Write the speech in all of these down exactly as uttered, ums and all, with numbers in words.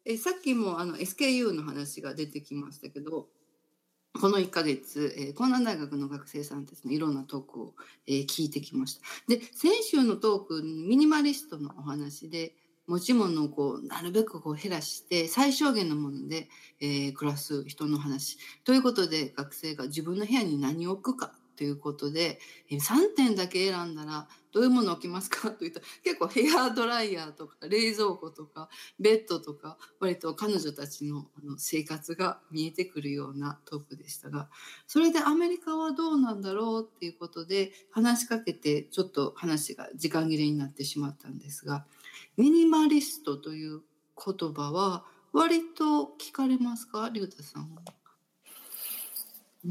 えさっきもあの エスケーユー の話が出てきましたけど、このいっかげつ、えー、江南大学の学生さんたちのいろんなトークを、えー、聞いてきました。で、先週のトーク、ミニマリストのお話で、持ち物をこう、なるべくこう減らして、最小限のもので、えー、暮らす人の話。ということで、学生が自分の部屋に何を置くかということで、えー、さんてんだけ選んだら、どういうものを置きますかと言ったら、結構ヘアドライヤーとか、冷蔵庫とか、ベッドとか、割と彼女たちのあの生活が見えてくるようなトークでしたが、それでアメリカはどうなんだろうっていうことで話しかけて、ちょっと話が時間切れになってしまったんですが、ミニマリストという言葉は割と聞かれますか、龍太さんは。うん。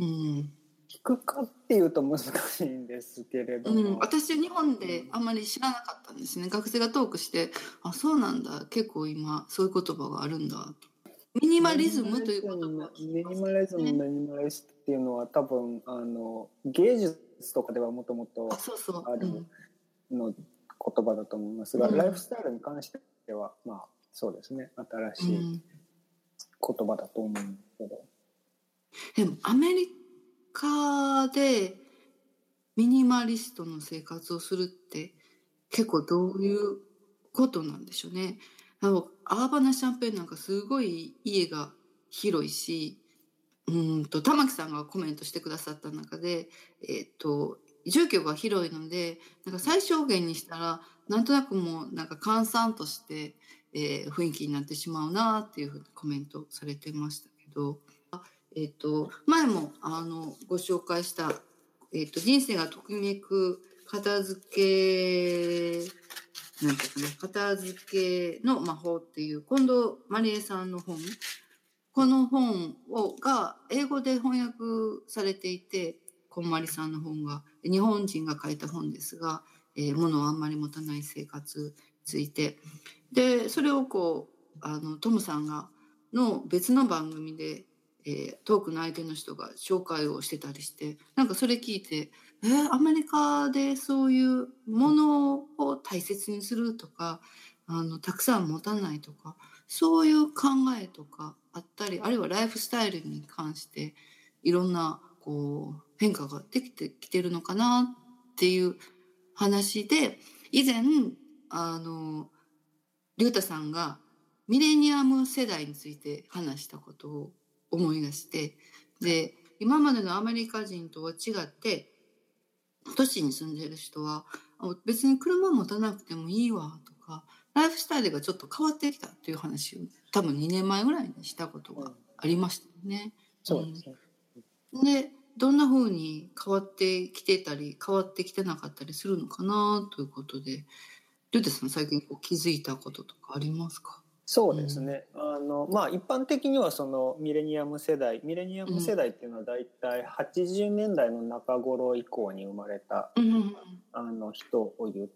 聞くかっていうと難しいんですけれども、 うん、私日本であんまり知らなかったんですね。学生がトークして、あ、そうなんだ、結構今そういう言葉があるんだと。ミニマリズムという言葉を聞ミきますニマリズム、 ね。 ミニマリストっていうのは多分あの芸術とかではもともとあ、そうそう。 あるうん。 の言葉だと思いますが、 うん、 ライフスタイルに関してはまあそうですね、新しい言葉だと思うんですけど、 うん、でもアメリカでミニマリストの生活をするって結構どういうことなんでしょうね。あのアーバナ・シャンペーンなんかすごい家が広いし、うんと玉木さんがコメントしてくださった中で、えっと住居が広いので、なんか最小限にしたらなんとなくもうなんか閑散として、えー、雰囲気になってしまうなっていうふうにコメントされてましたけど、えっと前もあのご紹介した、えっと人生がときめく片付けなんていうかな、片付けの魔法っていう近藤まりえさんの本、この本をが英語で翻訳されていて、こんまりさんの本が日本人が書いた本ですが、えー、物をあんまり持たない生活について、でそれをこうあのトムさんがの別の番組で、えー、トークの相手の人が紹介をしてたりして、なんかそれ聞いて、えー、アメリカでそういうものを大切にするとか、あのたくさん持たないとか、そういう考えとかあったり、あるいはライフスタイルに関していろんなこう変化ができてきてるのかなっていう話で、以前あの龍太さんがミレニアム世代について話したことを思い出して、で今までのアメリカ人とは違って都市に住んでる人は別に車持たなくてもいいわとか、ライフスタイルがちょっと変わってきたっていう話を多分にねんまえぐらいにしたことがありましたよね。 そうですね。 うん、でどんな風に変わってきてたり変わってきてなかったりするのかなということで、龍太さん最近こう気づいたこととかありますか？ そうですね、うん、あのまあ一般的にはそのミレニアム世代ミレニアム世代っていうのはだいたいはちじゅうねんだいの中頃以降に生まれた、うん、あの人を言って、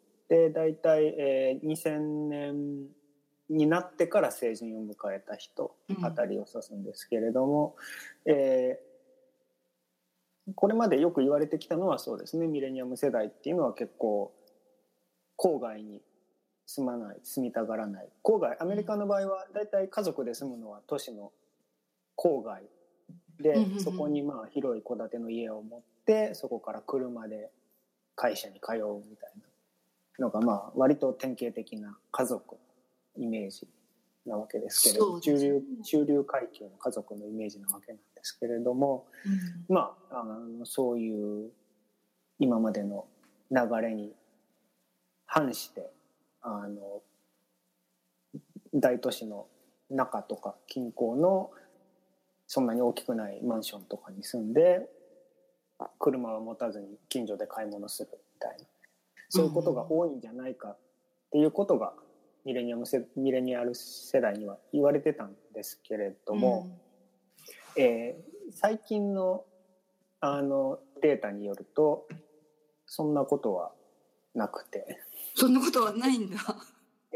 だいたい、えー、にせんねんになってから成人を迎えた人あたりを指すんですけれども、うん、えー、これまでよく言われてきたのはそうですね、ミレニアム世代っていうのは結構郊外に住まない、住みたがらない。郊外、アメリカの場合はだいたい家族で住むのは都市の郊外で、そこにまあ広い戸建ての家を持って、そこから車で会社に通うみたいなのがまあ割と典型的な家族のイメージなわけですけれども、中流、中流階級の家族のイメージなわけなんですけれども、うん、まあ、あのそういう今までの流れに反してあの大都市の中とか近郊のそんなに大きくないマンションとかに住んで車は持たずに近所で買い物するみたいな、そういうことが多いんじゃないかっていうことがミレニアム世ミレニアル世代には言われてたんですけれども、うん、えー、最近のあのデータによるとそんなことはなくて、 そんなことはないんだ。 え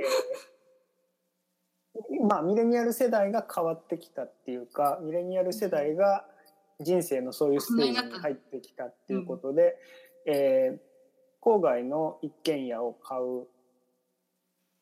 ー、まあミレニアル世代が変わってきたっていうか、ミレニアル世代が人生のそういうステージに入ってきたっていうことで、うん、えー、郊外の一軒家を買う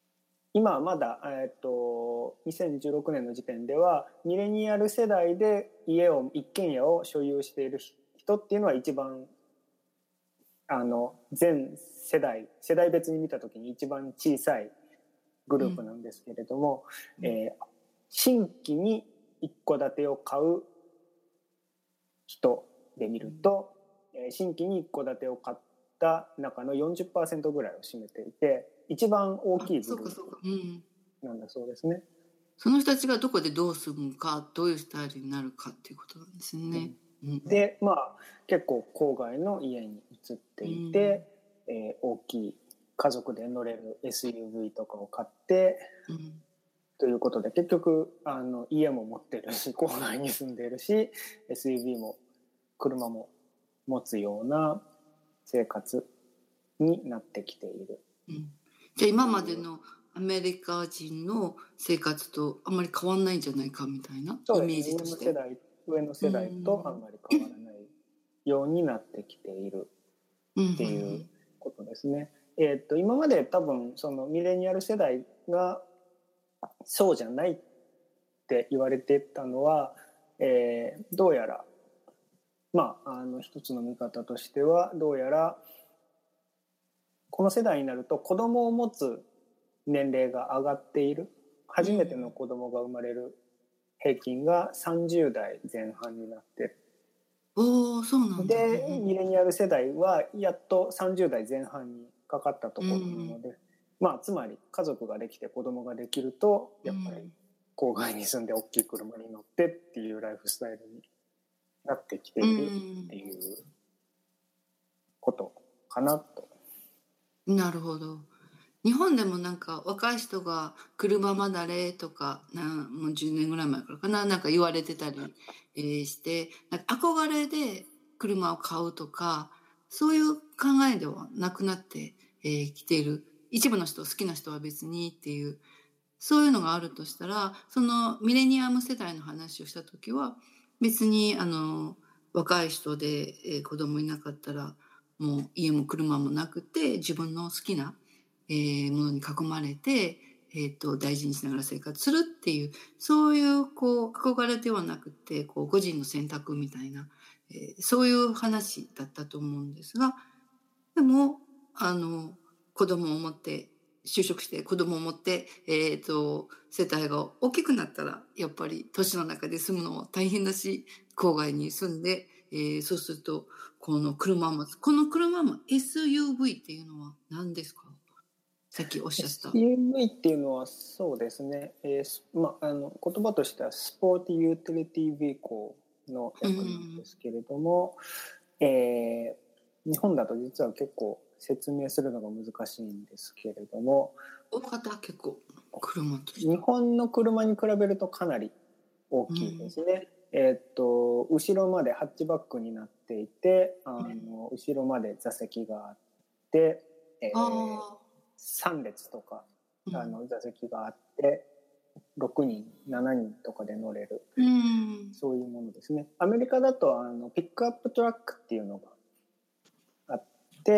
今はまだ、えー、とにせんじゅうろくねんの時点ではミレニアル世代で家を一軒家を所有している人っていうのは一番あの全世代世代別に見た時に一番小さいグループなんですけれども、うんえー、新規に一戸建てを買う人で見ると、うん、新規に一戸建てを買った中の よんじゅっパーセント ぐらいを占めていて一番大きいグループなんだそうですね。 その人たちがどこでどう住むかどういうスタイルになるかっていうことなんですね。 うんうん、でまあ結構郊外の家に移っていて、うんえー、大きい家族で乗れる エスユーブイ とかを買って、うん、ということで結局あの家も持ってるし郊外に住んでるし エスユーブイ も車も持つような生活になってきている。 うん、じゃあ今までのアメリカ人の生活とあんまり変わんないんじゃないかみたいなイメージとして。 そうですね、上の世代、上の世代とあんまり変わらないようになってきているっていうことですね。うんうんうん、えー、と今まで多分そのミレニアル世代がそうじゃないって言われてたのは、えー、どうやらまああの一つの見方としてはどうやらこの世代になると子供を持つ年齢が上がっている。初めての子供が生まれる平均がさんじゅうだいぜん半になってる。 おー、そうなんだ。 でミレニアル世代はやっとさんじゅうだいぜん半にかかったところなので、うん、まあつまり家族ができて子供ができるとやっぱり郊外に住んで大きい車に乗ってっていうライフスタイルになってきているっていうことかなと。 うん、なるほど。日本でもなんか若い人が車離れとかなもうじゅうねんぐらい前からかななんか言われてたり、えー、してなんか憧れで車を買うとかそういう考えではなくなってき、えー、ている。一部の人好きな人は別にっていうそういうのがあるとしたらそのミレニアム世代の話をした時は別にあの若い人で、えー、子供いなかったらもう家も車もなくて自分の好きなえー、ものに囲まれて、えー、と大事にしながら生活するっていうそういうこう憧れではなくてこう個人の選択みたいな、えー、そういう話だったと思うんですがでもあの子供を持って就職して子供を持って、えー、と世帯が大きくなったらやっぱり都市の中で住むのも大変だし郊外に住んで、えー、そうするとこの車を持つこの車も エスユーブイ っていうのは何ですか？さっきおっしゃったエスユーブイ っていうのはそうですね、えーまあ、あの言葉としてはスポーティユーティリティビーコーの訳なんですけれども、うんえー、日本だと実は結構説明するのが難しいんですけれども大型結構車と日本の車に比べるとかなり大きいですね、うんえー、っと後ろまでハッチバックになっていてあの、うん、後ろまで座席があって、えー、あさん列とかあの座席があって、うん、ろくにんしちにんとかで乗れる、うん、そういうものですね。アメリカだとあのピックアップトラックっていうのがあって、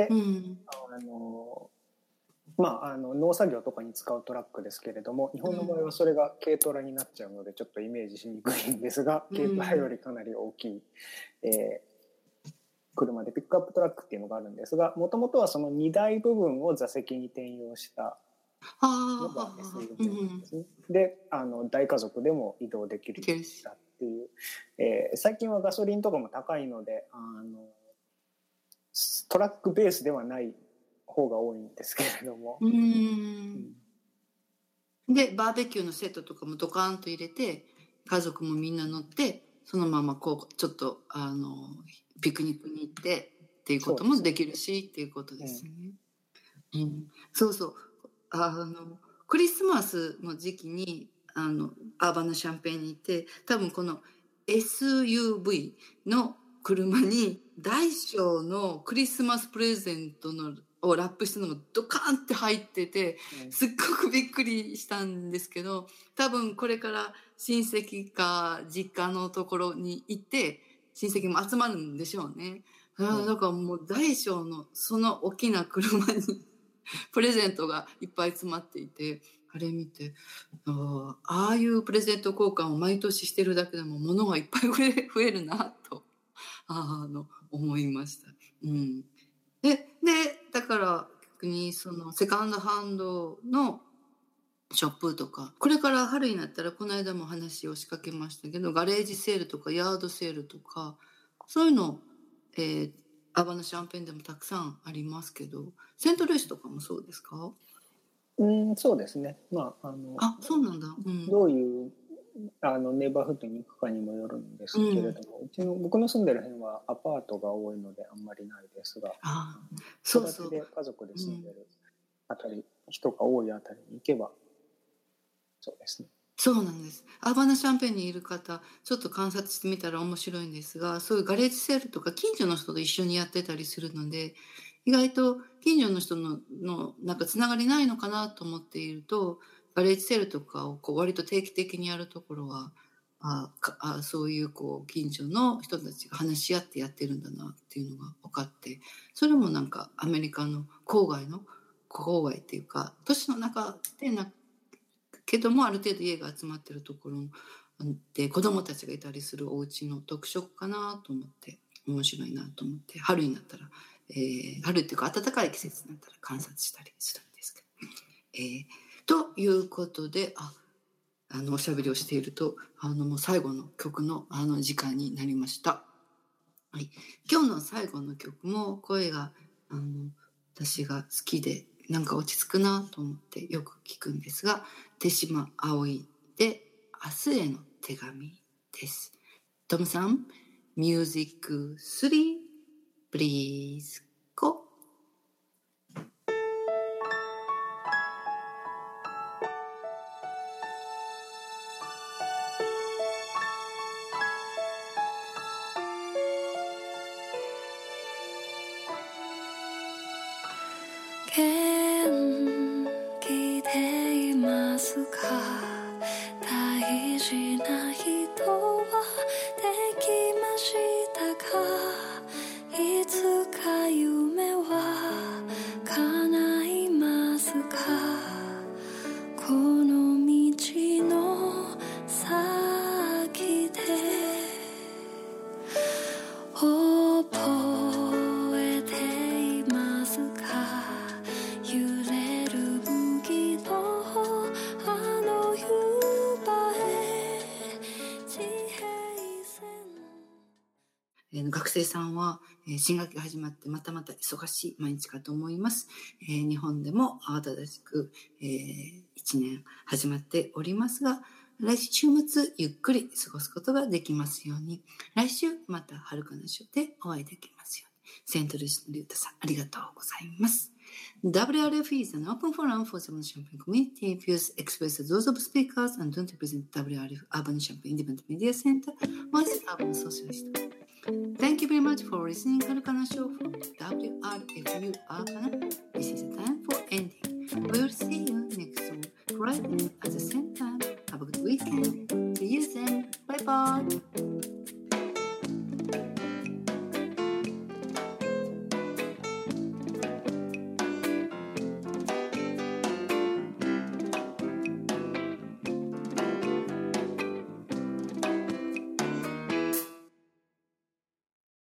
うん、あのまあ、あの農作業とかに使うトラックですけれども日本の場合はそれが軽トラになっちゃうのでちょっとイメージしにくいんですが、うん、軽トラよりかなり大きい、えー車でピックアップトラックっていうのがあるんですがもともとはその荷台部分を座席に転用したのが エスユーブイ なんですね。であの大家族でも移動できるようにしたっていう、えー、最近はガソリンとかも高いのであのトラックベースではない方が多いんですけれども、うん、 でバーベキューのセットとかもドカーンと入れて家族もみんな乗ってそのままこうちょっとあのピクニックに行ってっていうこともできるしっていうことですね。うんうん、そうそうあのクリスマスの時期にあのアーバンのシャンペーンに行って多分この エスユーブイ の車に大小のクリスマスプレゼントのをラップしたのがドカーンって入っててすっごくびっくりしたんですけど多分これから親戚か実家のところに行って親戚も集まるんでしょうね。だからもう大小のその大きな車にプレゼントがいっぱい詰まっていてあれ見て、ああ、ああいうプレゼント交換を毎年してるだけでも物がいっぱい増え、増えるなと、あの、思いました。うん。で、で、だから逆にそのセカンドハンドのショップとか、これから春になったらこの間も話を仕掛けましたけど、ガレージセールとかヤードセールとか、そういうの、えー、アバのシャンペーンでもたくさんありますけど、セントルイスとかもそうですか？ うん、そうですね。まあ、あの、 あ、そうなんだ。うん。 どういうあのネイバーフッドに行くかにもよるんですけれども、うん、うちの僕の住んでる辺はアパートが多いのであんまりないですが、 あ、そうそう。 戸建てで家族で住んでるあたり、うん、人が多いあたりに行けば、そうですね。 そうなんです。アバナシャンペーンにいる方、ちょっと観察してみたら面白いんですが、そういうガレージセールとか近所の人と一緒にやってたりするので、意外と近所の人の、のなんかつながりないのかなと思っていると、ガレージセールとかをこう割と定期的にやるところは、ああそういうこう近所の人たちが話し合ってやってるんだなっていうのが分かって、それもなんかアメリカの郊外の郊外っていうか都市の中でなけどもある程度家が集まってるところで子供たちがいたりするお家の特色かなと思って面白いなと思って、春になったら、えー、春っていうか暖かい季節になったら観察したりするんですけど、えー、ということで、ああのおしゃべりをしているとあのもう最後の曲のあの時間になりました。はい、今日の最後の曲も声があの私が好きでなんか落ち着くなと思ってよく聞くんですが、手島葵で明日への手紙です。トムさん、ミュージックスリー、プリーズ、ゴー。 元気でいますか？大事な人はできましたか？いつか夢は叶いますか？この道の先で覚えていますか？揺れる麦のあの夕張地平線。 学生さんは新学期が始まってまたまた忙しい毎日かと思います。えー、日本でも慌ただしく、えー、いちねん始まっておりますが、来週末ゆっくり過ごすことができますように。来週また春かなショーでお会いできますように。セントルイスのリュウタさん、ありがとうございます。ダブリューアールエフ is an open forum for Urban Champaign community. Views expressed are those of speakers and don't represent ダブリューアールエフUrban Champaign Independent Media Center or the Urban Socialist. Thank you very much for listening to Harukana Show from W R F U Urbana. This is a time